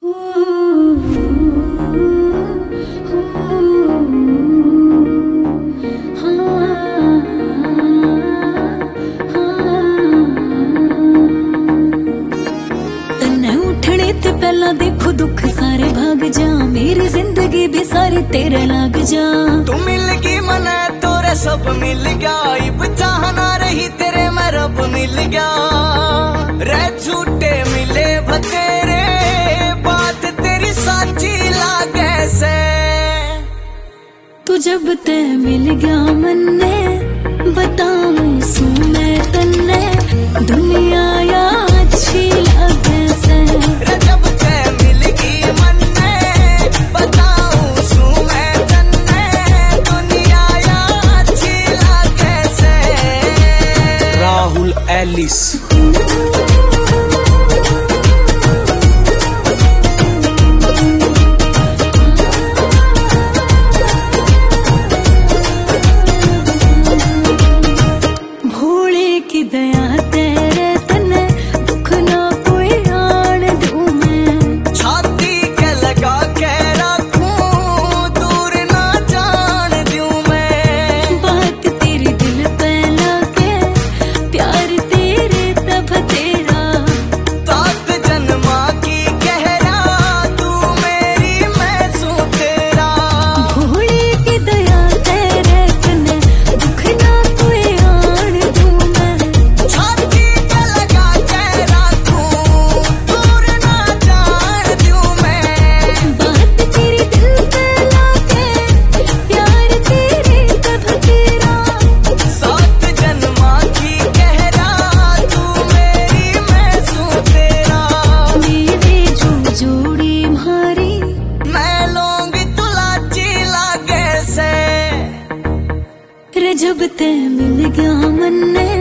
पहला देखो दुख सारे भाग जा, मेरी जिंदगी भी सारी तेरे लाग जा। तू मिल गई मने तोरे सब मिल गया, इब चाहना रही तेरे मैं रब मिल गया। रे झूठे मिले बतेरे, बात तेरी साची लागे से। तू जब ते मिल गया मन्ने, बताऊं सू मैं तन्ने, दुनिया या अच्छी लागे से। Alice भोले की दया तेरे तने, दुख ना कोई आन दूं मैं। छाती के लगा के रखूं, दूर ना जान दूं मैं। बात तेरी दिल पे लाके, प्यार तेरे तब तेरा। सात जन्मा की गहरा, तू मेरी मैं सू तेरा। भोले की दया तेरे तने, दुख ना कोई आन दूं मैं। छाती के लगा के रखूं, दूर ना जान दूं मैं। बात तेरी दिल पे लाके, प्यार तेरे तब तेरा। सात जन्मा की गहरा, तू मेरी मैं सू तेरा। मेरे जो जोड़ी मारी, मैं लौंग तुलाची लागे से। रे जब ते मिल गया मन्ने,